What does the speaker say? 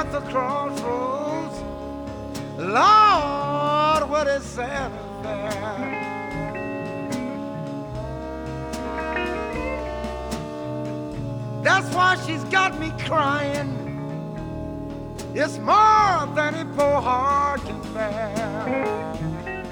at the crossroads. Lord, what is sad affair. That's why she's got me crying. It's more than a poor heart can bear.